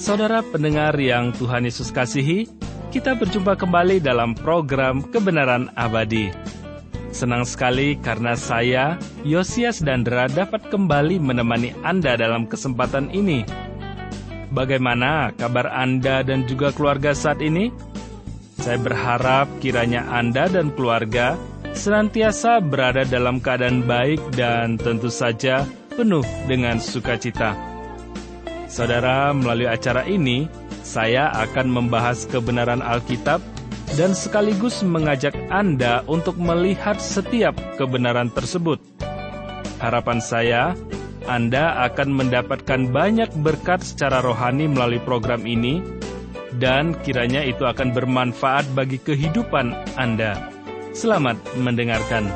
Saudara pendengar yang Tuhan Yesus kasihi, kita berjumpa kembali dalam program Kebenaran Abadi. Senang sekali karena saya, Yosias Dandra, dapat kembali menemani Anda dalam kesempatan ini. Bagaimana kabar Anda dan juga keluarga saat ini? Saya berharap kiranya Anda dan keluarga senantiasa berada dalam keadaan baik dan tentu saja penuh dengan sukacita. Saudara, melalui acara ini, saya akan membahas kebenaran Alkitab dan sekaligus mengajak Anda untuk melihat setiap kebenaran tersebut. Harapan saya, Anda akan mendapatkan banyak berkat secara rohani melalui program ini, dan kiranya itu akan bermanfaat bagi kehidupan Anda. Selamat mendengarkan.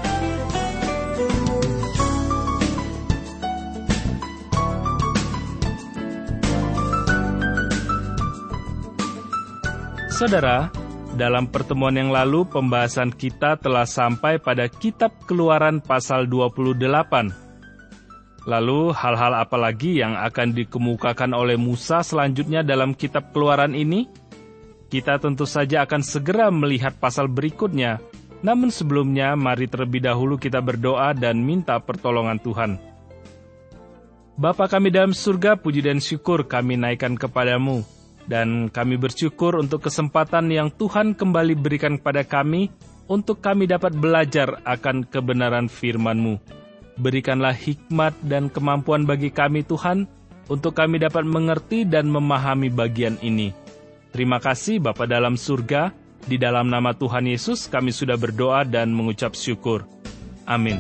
Saudara, dalam pertemuan yang lalu pembahasan kita telah sampai pada Kitab Keluaran pasal 28. Lalu hal-hal apa lagi yang akan dikemukakan oleh Musa selanjutnya dalam Kitab Keluaran ini? Kita tentu saja akan segera melihat pasal berikutnya. Namun sebelumnya, mari terlebih dahulu kita berdoa dan minta pertolongan Tuhan. Bapa kami dalam surga, puji dan syukur kami naikkan kepadamu. Dan kami bersyukur untuk kesempatan yang Tuhan kembali berikan kepada kami untuk kami dapat belajar akan kebenaran firman-Mu. Berikanlah hikmat dan kemampuan bagi kami Tuhan untuk kami dapat mengerti dan memahami bagian ini. Terima kasih Bapa dalam surga, di dalam nama Tuhan Yesus kami sudah berdoa dan mengucap syukur. Amin.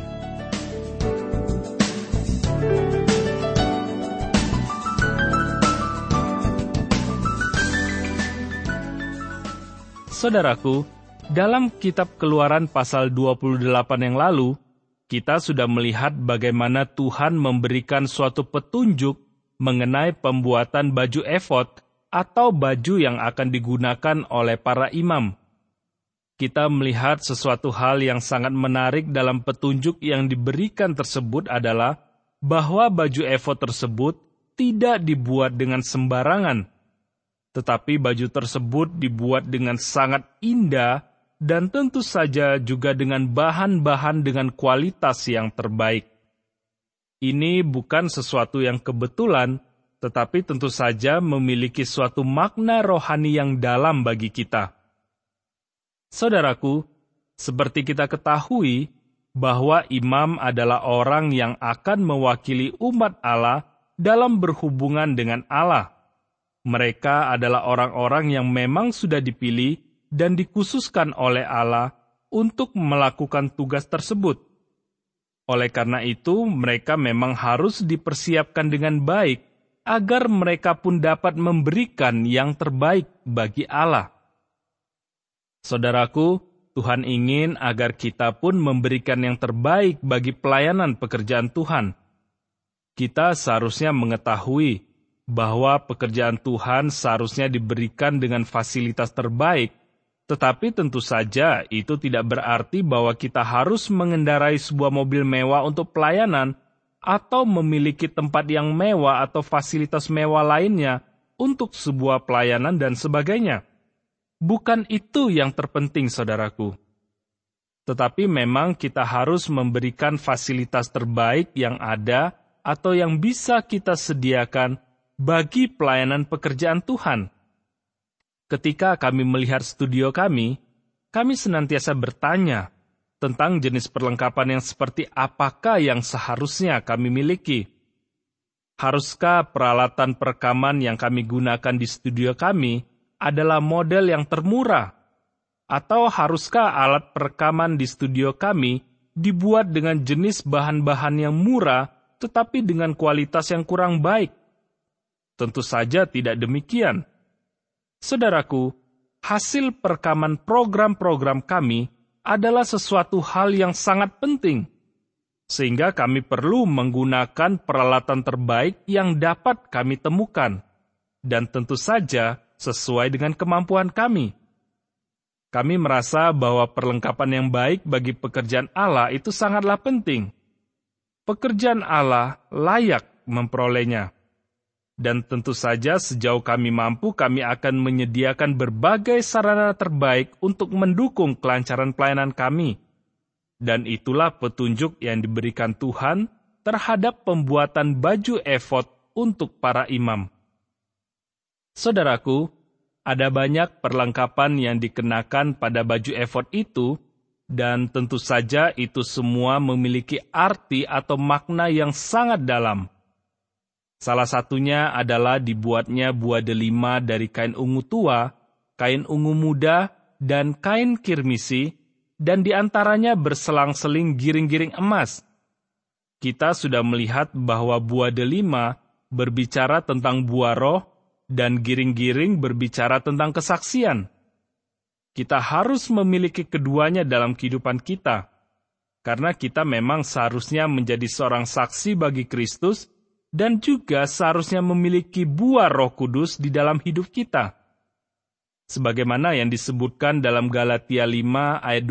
Saudaraku, dalam Kitab Keluaran pasal 28 yang lalu, kita sudah melihat bagaimana Tuhan memberikan suatu petunjuk mengenai pembuatan baju efod atau baju yang akan digunakan oleh para imam. Kita melihat sesuatu hal yang sangat menarik dalam petunjuk yang diberikan tersebut adalah bahwa baju efod tersebut tidak dibuat dengan sembarangan, tetapi baju tersebut dibuat dengan sangat indah dan tentu saja juga dengan bahan-bahan dengan kualitas yang terbaik. Ini bukan sesuatu yang kebetulan, tetapi tentu saja memiliki suatu makna rohani yang dalam bagi kita. Saudaraku, seperti kita ketahui bahwa imam adalah orang yang akan mewakili umat Allah dalam berhubungan dengan Allah. Mereka adalah orang-orang yang memang sudah dipilih dan dikhususkan oleh Allah untuk melakukan tugas tersebut. Oleh karena itu, mereka memang harus dipersiapkan dengan baik agar mereka pun dapat memberikan yang terbaik bagi Allah. Saudaraku, Tuhan ingin agar kita pun memberikan yang terbaik bagi pelayanan pekerjaan Tuhan. Kita seharusnya mengetahui bahwa pekerjaan Tuhan seharusnya diberikan dengan fasilitas terbaik, tetapi tentu saja itu tidak berarti bahwa kita harus mengendarai sebuah mobil mewah untuk pelayanan atau memiliki tempat yang mewah atau fasilitas mewah lainnya untuk sebuah pelayanan dan sebagainya. Bukan itu yang terpenting, saudaraku. Tetapi memang kita harus memberikan fasilitas terbaik yang ada atau yang bisa kita sediakan bagi pelayanan pekerjaan Tuhan. Ketika kami melihat studio kami senantiasa bertanya tentang jenis perlengkapan yang seperti apakah yang seharusnya kami miliki. Haruskah peralatan perekaman yang kami gunakan di studio kami adalah model yang termurah? Atau haruskah alat perekaman di studio kami dibuat dengan jenis bahan-bahan yang murah tetapi dengan kualitas yang kurang baik? Tentu saja tidak demikian. Saudaraku, hasil perekaman program-program kami adalah sesuatu hal yang sangat penting, sehingga kami perlu menggunakan peralatan terbaik yang dapat kami temukan, dan tentu saja sesuai dengan kemampuan kami. Kami merasa bahwa perlengkapan yang baik bagi pekerjaan Allah itu sangatlah penting. Pekerjaan Allah layak memperolehnya. Dan tentu saja sejauh kami mampu, kami akan menyediakan berbagai sarana terbaik untuk mendukung kelancaran pelayanan kami. Dan itulah petunjuk yang diberikan Tuhan terhadap pembuatan baju efod untuk para imam. Saudaraku, ada banyak perlengkapan yang dikenakan pada baju efod itu, dan tentu saja itu semua memiliki arti atau makna yang sangat dalam. Salah satunya adalah dibuatnya buah delima dari kain ungu tua, kain ungu muda, dan kain kirmisi, dan diantaranya berselang-seling giring-giring emas. Kita sudah melihat bahwa buah delima berbicara tentang buah roh, dan giring-giring berbicara tentang kesaksian. Kita harus memiliki keduanya dalam kehidupan kita, karena kita memang seharusnya menjadi seorang saksi bagi Kristus, dan juga seharusnya memiliki buah Roh Kudus di dalam hidup kita. Sebagaimana yang disebutkan dalam Galatia 5 ayat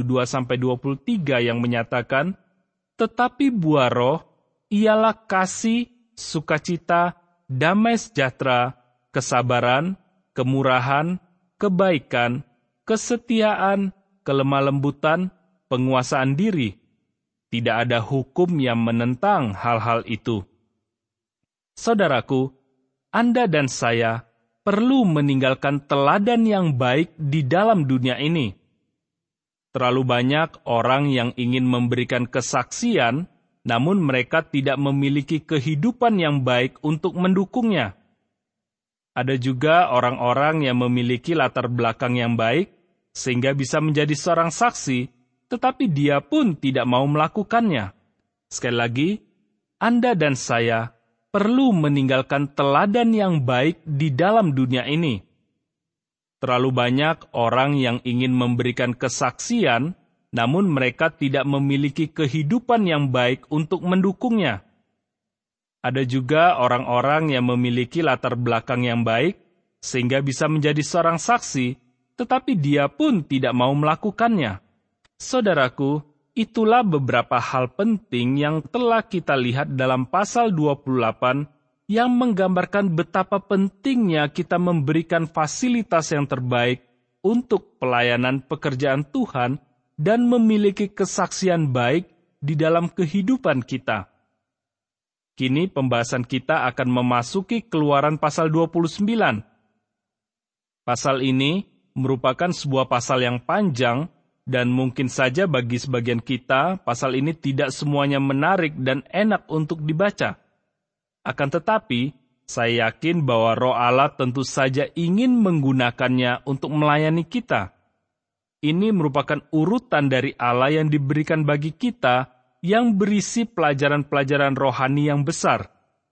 22-23 yang menyatakan, tetapi buah roh ialah kasih, sukacita, damai sejahtera, kesabaran, kemurahan, kebaikan, kesetiaan, kelemah lembutan, penguasaan diri. Tidak ada hukum yang menentang hal-hal itu. Saudaraku, Anda dan saya perlu meninggalkan teladan yang baik di dalam dunia ini. Terlalu banyak orang yang ingin memberikan kesaksian, namun mereka tidak memiliki kehidupan yang baik untuk mendukungnya. Ada juga orang-orang yang memiliki latar belakang yang baik, sehingga bisa menjadi seorang saksi, tetapi dia pun tidak mau melakukannya. Sekali lagi, Anda dan saya perlu meninggalkan teladan yang baik di dalam dunia ini. Terlalu banyak orang yang ingin memberikan kesaksian, namun mereka tidak memiliki kehidupan yang baik untuk mendukungnya. Ada juga orang-orang yang memiliki latar belakang yang baik, sehingga bisa menjadi seorang saksi, tetapi dia pun tidak mau melakukannya. Saudaraku, itulah beberapa hal penting yang telah kita lihat dalam pasal 28 yang menggambarkan betapa pentingnya kita memberikan fasilitas yang terbaik untuk pelayanan pekerjaan Tuhan dan memiliki kesaksian baik di dalam kehidupan kita. Kini pembahasan kita akan memasuki Keluaran pasal 29. Pasal ini merupakan sebuah pasal yang panjang, dan mungkin saja bagi sebagian kita, pasal ini tidak semuanya menarik dan enak untuk dibaca. Akan tetapi, saya yakin bahwa Roh Allah tentu saja ingin menggunakannya untuk melayani kita. Ini merupakan urutan dari Allah yang diberikan bagi kita, yang berisi pelajaran-pelajaran rohani yang besar.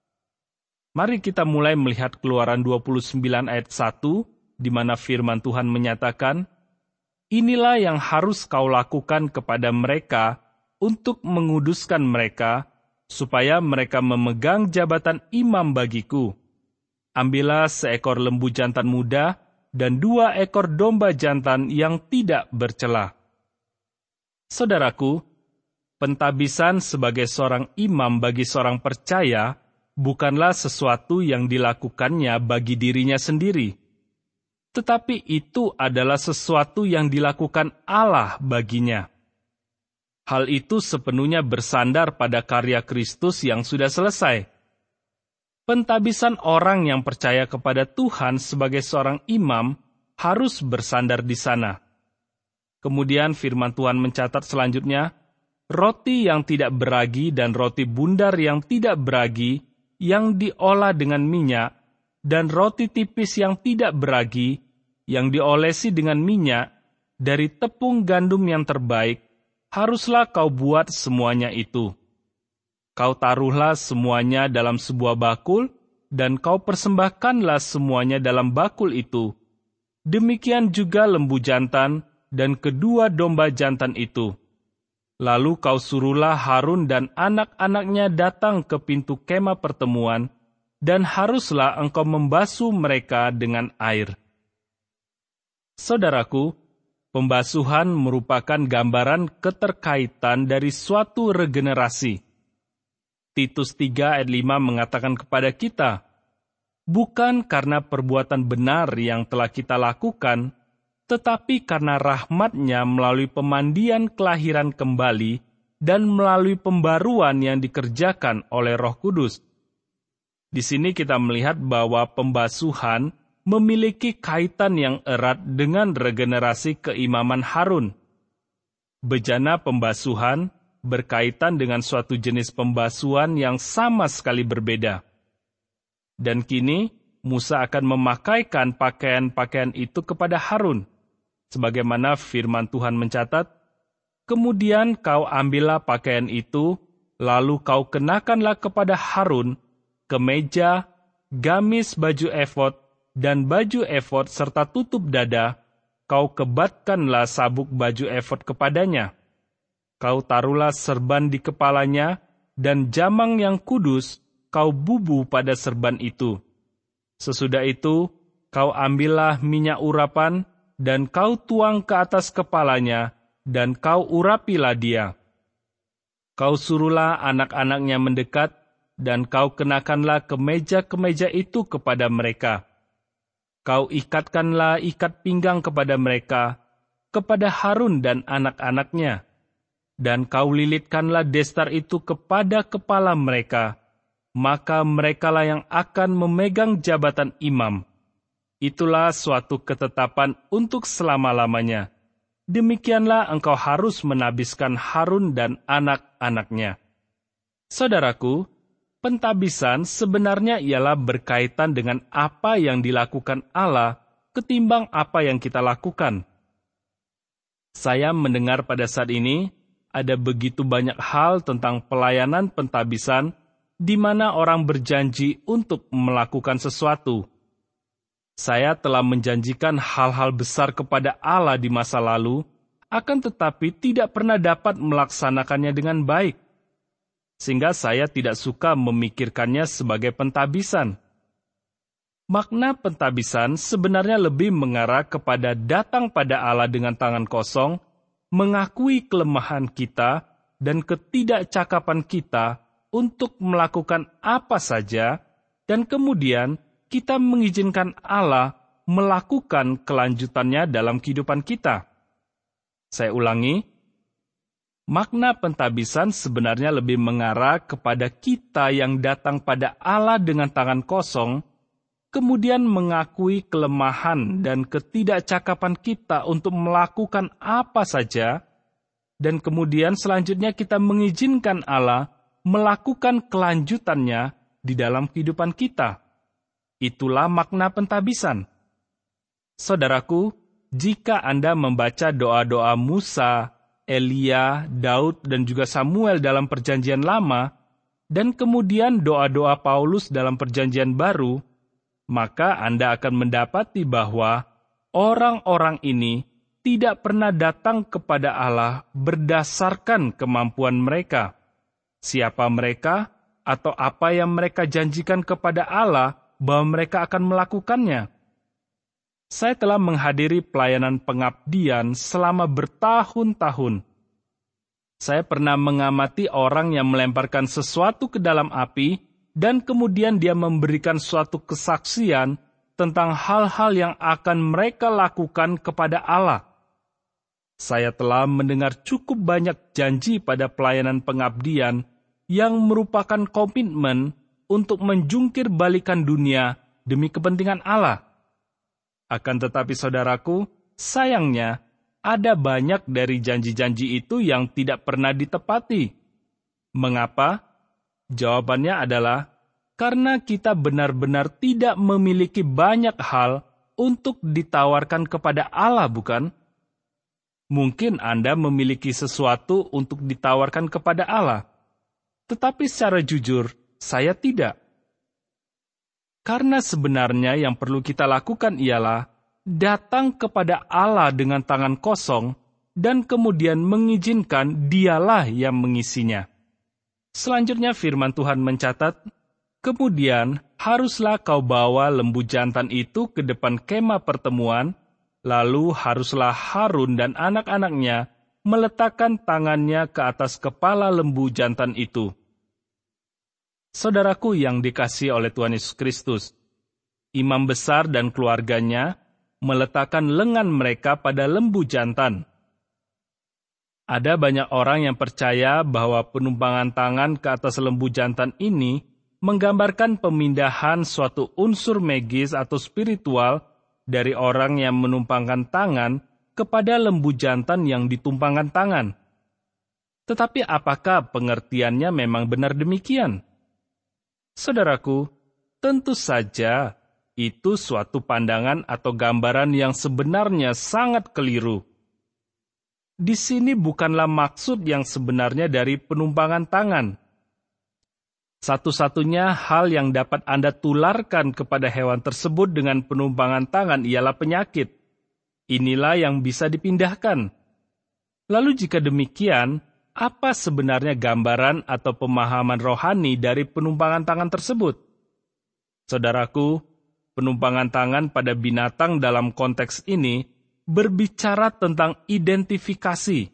Mari kita mulai melihat Keluaran 29 ayat 1, di mana firman Tuhan menyatakan, inilah yang harus kau lakukan kepada mereka untuk menguduskan mereka, supaya mereka memegang jabatan imam bagiku. Ambillah seekor lembu jantan muda dan 2 ekor domba jantan yang tidak bercela. Saudaraku, pentabisan sebagai seorang imam bagi seorang percaya bukanlah sesuatu yang dilakukannya bagi dirinya sendiri, tetapi itu adalah sesuatu yang dilakukan Allah baginya. Hal itu sepenuhnya bersandar pada karya Kristus yang sudah selesai. Pentabisan orang yang percaya kepada Tuhan sebagai seorang imam harus bersandar di sana. Kemudian firman Tuhan mencatat selanjutnya, roti yang tidak beragi dan roti bundar yang tidak beragi, yang diolah dengan minyak, dan roti tipis yang tidak beragi, yang diolesi dengan minyak, dari tepung gandum yang terbaik, haruslah kau buat semuanya itu. Kau taruhlah semuanya dalam sebuah bakul, dan kau persembahkanlah semuanya dalam bakul itu. Demikian juga lembu jantan dan 2 domba jantan itu. Lalu kau suruhlah Harun dan anak-anaknya datang ke pintu kemah pertemuan, dan haruslah engkau membasuh mereka dengan air. Saudaraku, pembasuhan merupakan gambaran keterkaitan dari suatu regenerasi. Titus 3 ayat 5 mengatakan kepada kita, bukan karena perbuatan benar yang telah kita lakukan, tetapi karena rahmat-Nya melalui pemandian kelahiran kembali dan melalui pembaruan yang dikerjakan oleh Roh Kudus. Di sini kita melihat bahwa pembasuhan memiliki kaitan yang erat dengan regenerasi keimaman Harun. Bejana pembasuhan berkaitan dengan suatu jenis pembasuhan yang sama sekali berbeda. Dan kini, Musa akan memakaikan pakaian-pakaian itu kepada Harun. Sebagaimana firman Tuhan mencatat, "Kemudian kau ambillah pakaian itu, lalu kau kenakanlah kepada Harun kemeja, gamis baju efod, dan baju efod serta tutup dada, kau kebatkanlah sabuk baju efod kepadanya. Kau taruhlah serban di kepalanya, dan jamang yang kudus kau bubu pada serban itu. Sesudah itu, kau ambillah minyak urapan, dan kau tuang ke atas kepalanya, dan kau urapilah dia. Kau suruhlah anak-anaknya mendekat, dan kau kenakanlah kemeja-kemeja itu kepada mereka. Kau ikatkanlah ikat pinggang kepada mereka, kepada Harun dan anak-anaknya, dan kau lilitkanlah destar itu kepada kepala mereka, maka merekalah yang akan memegang jabatan imam. Itulah suatu ketetapan untuk selama-lamanya. Demikianlah engkau harus menabiskan Harun dan anak-anaknya." Saudaraku, pentabisan sebenarnya ialah berkaitan dengan apa yang dilakukan Allah ketimbang apa yang kita lakukan. Saya mendengar pada saat ini, ada begitu banyak hal tentang pelayanan pentabisan di mana orang berjanji untuk melakukan sesuatu. Saya telah menjanjikan hal-hal besar kepada Allah di masa lalu, akan tetapi tidak pernah dapat melaksanakannya dengan baik. Sehingga saya tidak suka memikirkannya sebagai pentabisan. Makna pentabisan sebenarnya lebih mengarah kepada datang pada Allah dengan tangan kosong, mengakui kelemahan kita dan ketidakcakapan kita untuk melakukan apa saja, dan kemudian kita mengizinkan Allah melakukan kelanjutannya dalam kehidupan kita. Saya ulangi, makna pentabisan sebenarnya lebih mengarah kepada kita yang datang pada Allah dengan tangan kosong, kemudian mengakui kelemahan dan ketidakcakapan kita untuk melakukan apa saja, dan kemudian selanjutnya kita mengizinkan Allah melakukan kelanjutannya di dalam kehidupan kita. Itulah makna pentabisan. Saudaraku, jika Anda membaca doa-doa Musa, Elia, Daud, dan juga Samuel dalam Perjanjian Lama, dan kemudian doa-doa Paulus dalam Perjanjian Baru, maka Anda akan mendapati bahwa orang-orang ini tidak pernah datang kepada Allah berdasarkan kemampuan mereka. Siapa mereka atau apa yang mereka janjikan kepada Allah bahwa mereka akan melakukannya. Saya telah menghadiri pelayanan pengabdian selama bertahun-tahun. Saya pernah mengamati orang yang melemparkan sesuatu ke dalam api, dan kemudian dia memberikan suatu kesaksian tentang hal-hal yang akan mereka lakukan kepada Allah. Saya telah mendengar cukup banyak janji pada pelayanan pengabdian yang merupakan komitmen untuk menjungkir balikan dunia demi kepentingan Allah. Akan tetapi saudaraku, sayangnya ada banyak dari janji-janji itu yang tidak pernah ditepati. Mengapa? Jawabannya adalah karena kita benar-benar tidak memiliki banyak hal untuk ditawarkan kepada Allah, bukan? Mungkin Anda memiliki sesuatu untuk ditawarkan kepada Allah, tetapi secara jujur, saya tidak. Karena sebenarnya yang perlu kita lakukan ialah datang kepada Allah dengan tangan kosong dan kemudian mengizinkan Dialah yang mengisinya. Selanjutnya firman Tuhan mencatat, "Kemudian haruslah kau bawa lembu jantan itu ke depan kemah pertemuan, lalu haruslah Harun dan anak-anaknya meletakkan tangannya ke atas kepala lembu jantan itu." Saudaraku yang dikasihi oleh Tuhan Yesus Kristus, imam besar dan keluarganya meletakkan lengan mereka pada lembu jantan. Ada banyak orang yang percaya bahwa penumpangan tangan ke atas lembu jantan ini menggambarkan pemindahan suatu unsur magis atau spiritual dari orang yang menumpangkan tangan kepada lembu jantan yang ditumpangkan tangan. Tetapi apakah pengertiannya memang benar demikian? Saudaraku, tentu saja itu suatu pandangan atau gambaran yang sebenarnya sangat keliru. Di sini bukanlah maksud yang sebenarnya dari penumpangan tangan. Satu-satunya hal yang dapat Anda tularkan kepada hewan tersebut dengan penumpangan tangan ialah penyakit. Inilah yang bisa dipindahkan. Lalu jika demikian, apa sebenarnya gambaran atau pemahaman rohani dari penumpangan tangan tersebut? Saudaraku, penumpangan tangan pada binatang dalam konteks ini berbicara tentang identifikasi.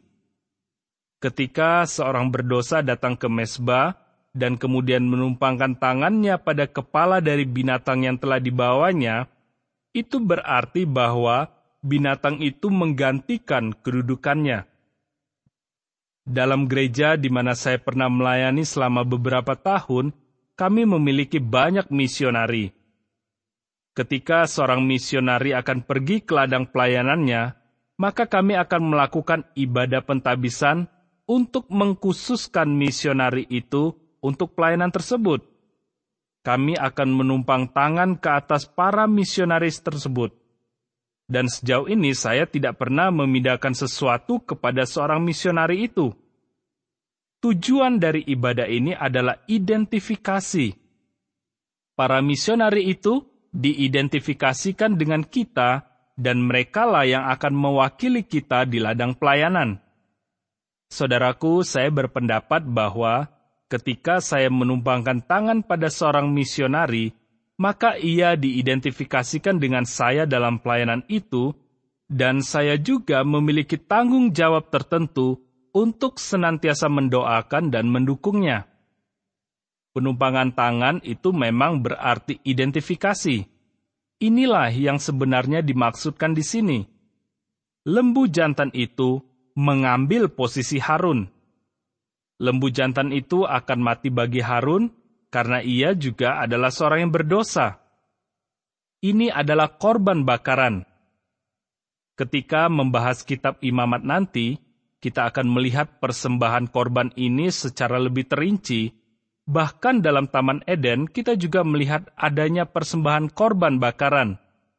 Ketika seorang berdosa datang ke mezbah dan kemudian menumpangkan tangannya pada kepala dari binatang yang telah dibawanya, itu berarti bahwa binatang itu menggantikan kedudukannya. Dalam gereja di mana saya pernah melayani selama beberapa tahun, kami memiliki banyak misionari. Ketika seorang misionari akan pergi ke ladang pelayanannya, maka kami akan melakukan ibadah pentabisan untuk mengkhususkan misionari itu untuk pelayanan tersebut. Kami akan menumpang tangan ke atas para misionaris tersebut. Dan sejauh ini saya tidak pernah memindahkan sesuatu kepada seorang misionari itu. Tujuan dari ibadah ini adalah identifikasi. Para misionari itu diidentifikasikan dengan kita, dan merekalah yang akan mewakili kita di ladang pelayanan. Saudaraku, saya berpendapat bahwa ketika saya menumpangkan tangan pada seorang misionari, maka ia diidentifikasikan dengan saya dalam pelayanan itu, dan saya juga memiliki tanggung jawab tertentu untuk senantiasa mendoakan dan mendukungnya. Penumpangan tangan itu memang berarti identifikasi. Inilah yang sebenarnya dimaksudkan di sini. Lembu jantan itu mengambil posisi Harun. Lembu jantan itu akan mati bagi Harun karena ia juga adalah seorang yang berdosa. Ini adalah korban bakaran. Ketika membahas kitab Imamat nanti, kita akan melihat persembahan korban ini secara lebih terinci. Bahkan dalam Taman Eden, kita juga melihat adanya persembahan korban bakaran.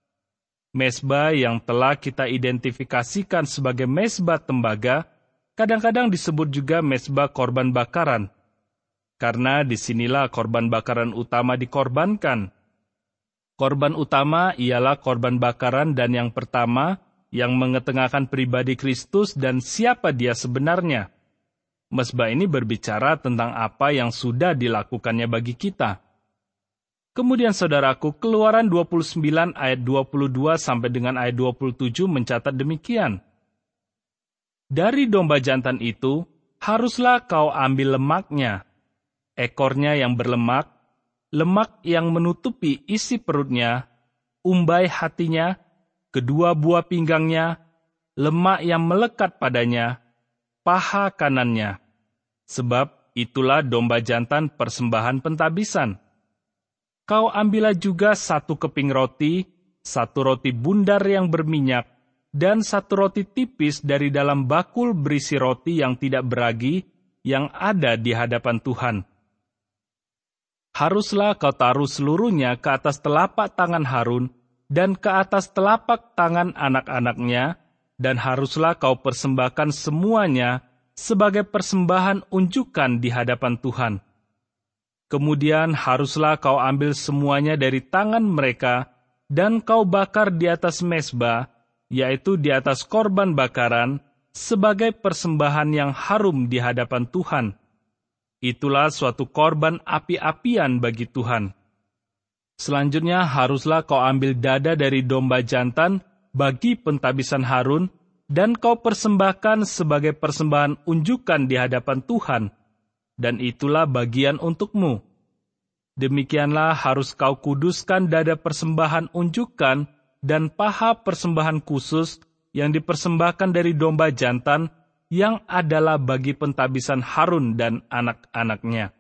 Mezbah yang telah kita identifikasikan sebagai mezbah tembaga, kadang-kadang disebut juga mezbah korban bakaran. Karena disinilah korban bakaran utama dikorbankan. Korban utama ialah korban bakaran dan yang pertama yang mengetengahkan pribadi Kristus dan siapa dia sebenarnya. Mezbah ini berbicara tentang apa yang sudah dilakukannya bagi kita. Kemudian saudaraku, Keluaran 29 ayat 22 sampai dengan ayat 27 mencatat demikian. Dari domba jantan itu, haruslah kau ambil lemaknya, ekornya yang berlemak, lemak yang menutupi isi perutnya, umbai hatinya, kedua buah pinggangnya, lemak yang melekat padanya, paha kanannya. Sebab itulah domba jantan persembahan pentabisan. Kau ambillah juga 1 keping roti, 1 roti bundar yang berminyak, dan 1 roti tipis dari dalam bakul berisi roti yang tidak beragi, yang ada di hadapan Tuhan. Haruslah kau taruh seluruhnya ke atas telapak tangan Harun, dan ke atas telapak tangan anak-anaknya, dan haruslah kau persembahkan semuanya sebagai persembahan unjukan di hadapan Tuhan. Kemudian haruslah kau ambil semuanya dari tangan mereka, dan kau bakar di atas mezbah, yaitu di atas korban bakaran, sebagai persembahan yang harum di hadapan Tuhan. Itulah suatu korban api-apian bagi Tuhan. Selanjutnya haruslah kau ambil dada dari domba jantan bagi pentabisan Harun, dan kau persembahkan sebagai persembahan unjukan di hadapan Tuhan, dan itulah bagian untukmu. Demikianlah harus kau kuduskan dada persembahan unjukan dan paha persembahan khusus yang dipersembahkan dari domba jantan yang adalah bagi pentabisan Harun dan anak-anaknya.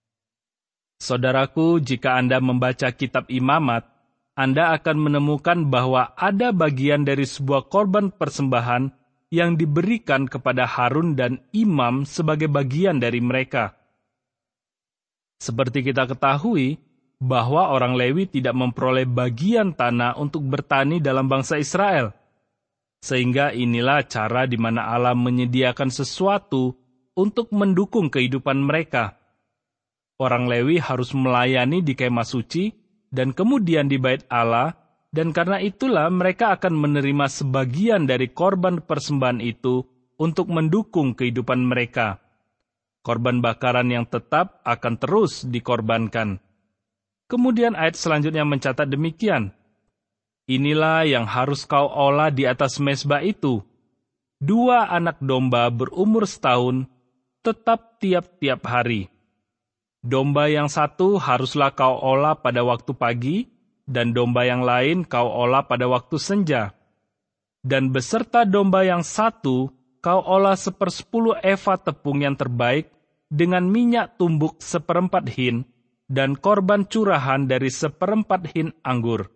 Saudaraku, jika Anda membaca kitab Imamat, Anda akan menemukan bahwa ada bagian dari sebuah korban persembahan yang diberikan kepada Harun dan imam sebagai bagian dari mereka. Seperti kita ketahui, bahwa orang Lewi tidak memperoleh bagian tanah untuk bertani dalam bangsa Israel. Sehingga inilah cara di mana Allah menyediakan sesuatu untuk mendukung kehidupan mereka. Orang Lewi harus melayani di kemah suci dan kemudian di bait Allah, dan karena itulah mereka akan menerima sebagian dari korban persembahan itu untuk mendukung kehidupan mereka. Korban bakaran yang tetap akan terus dikorbankan. Kemudian ayat selanjutnya mencatat demikian. Inilah yang harus kau olah di atas mezbah itu. 2 anak domba berumur setahun, tetap tiap-tiap hari. Domba yang satu haruslah kau olah pada waktu pagi, dan domba yang lain kau olah pada waktu senja. Dan beserta domba yang satu, kau olah 1/10 eva tepung yang terbaik, dengan minyak tumbuk 1/4 hin, dan korban curahan dari 1/4 hin anggur.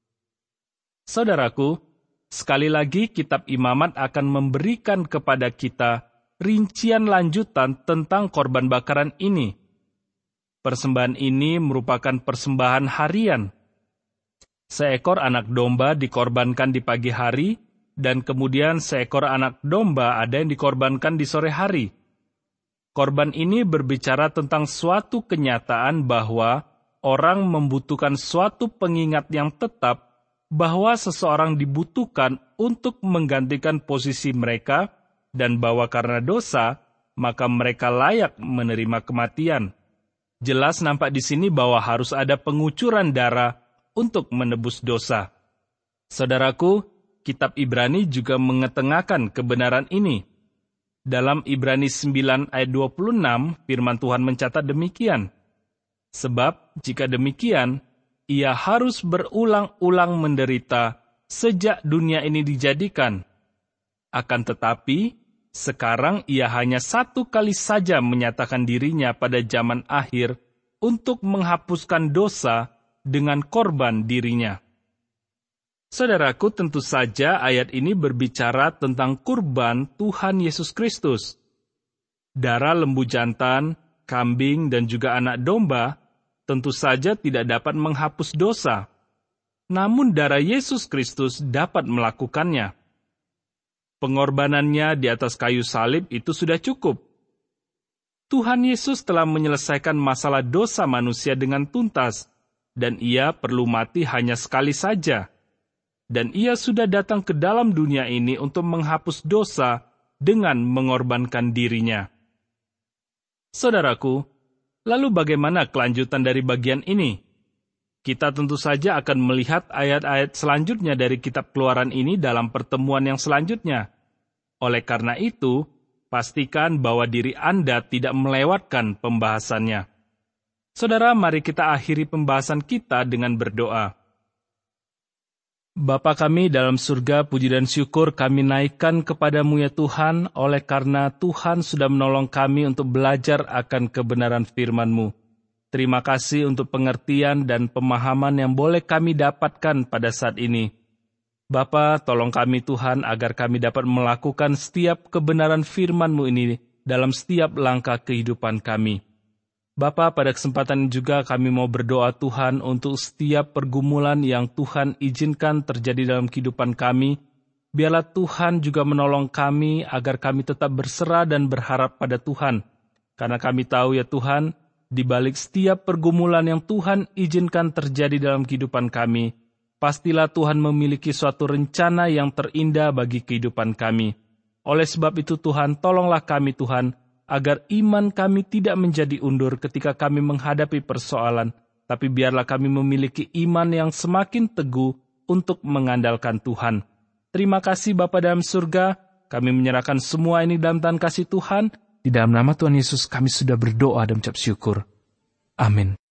Saudaraku, sekali lagi kitab Imamat akan memberikan kepada kita rincian lanjutan tentang korban bakaran ini. Persembahan ini merupakan persembahan harian. Seekor anak domba dikorbankan di pagi hari, dan kemudian seekor anak domba ada yang dikorbankan di sore hari. Korban ini berbicara tentang suatu kenyataan bahwa orang membutuhkan suatu pengingat yang tetap bahwa seseorang dibutuhkan untuk menggantikan posisi mereka, dan bahwa karena dosa, maka mereka layak menerima kematian. Jelas nampak di sini bahwa harus ada pengucuran darah untuk menebus dosa. Saudaraku, kitab Ibrani juga mengetengahkan kebenaran ini. Dalam Ibrani 9 ayat 26, firman Tuhan mencatat demikian. Sebab jika demikian, ia harus berulang-ulang menderita sejak dunia ini dijadikan. Akan tetapi, sekarang ia hanya 1 kali saja menyatakan dirinya pada zaman akhir untuk menghapuskan dosa dengan korban dirinya. Saudaraku, tentu saja ayat ini berbicara tentang kurban Tuhan Yesus Kristus. Darah lembu jantan, kambing, dan juga anak domba tentu saja tidak dapat menghapus dosa. Namun darah Yesus Kristus dapat melakukannya. Pengorbanannya di atas kayu salib itu sudah cukup. Tuhan Yesus telah menyelesaikan masalah dosa manusia dengan tuntas, dan ia perlu mati hanya sekali saja. Dan ia sudah datang ke dalam dunia ini untuk menghapus dosa dengan mengorbankan dirinya. Saudaraku, lalu bagaimana kelanjutan dari bagian ini? Kita tentu saja akan melihat ayat-ayat selanjutnya dari kitab Keluaran ini dalam pertemuan yang selanjutnya. Oleh karena itu, pastikan bahwa diri Anda tidak melewatkan pembahasannya. Saudara, mari kita akhiri pembahasan kita dengan berdoa. Bapa kami dalam surga, puji dan syukur kami naikkan kepadamu ya Tuhan, oleh karena Tuhan sudah menolong kami untuk belajar akan kebenaran firman-Mu. Terima kasih untuk pengertian dan pemahaman yang boleh kami dapatkan pada saat ini. Bapa, tolong kami Tuhan agar kami dapat melakukan setiap kebenaran firman-Mu ini dalam setiap langkah kehidupan kami. Bapa, pada kesempatan ini juga kami mau berdoa Tuhan untuk setiap pergumulan yang Tuhan izinkan terjadi dalam kehidupan kami. Biarlah Tuhan juga menolong kami agar kami tetap berserah dan berharap pada Tuhan. Karena kami tahu ya Tuhan, di balik setiap pergumulan yang Tuhan izinkan terjadi dalam kehidupan kami, pastilah Tuhan memiliki suatu rencana yang terindah bagi kehidupan kami. Oleh sebab itu Tuhan, tolonglah kami Tuhan, agar iman kami tidak menjadi undur ketika kami menghadapi persoalan, tapi biarlah kami memiliki iman yang semakin teguh untuk mengandalkan Tuhan. Terima kasih Bapa dalam surga, kami menyerahkan semua ini dalam tangan kasih Tuhan. Di dalam nama Tuhan Yesus kami sudah berdoa dan ucap syukur. Amin.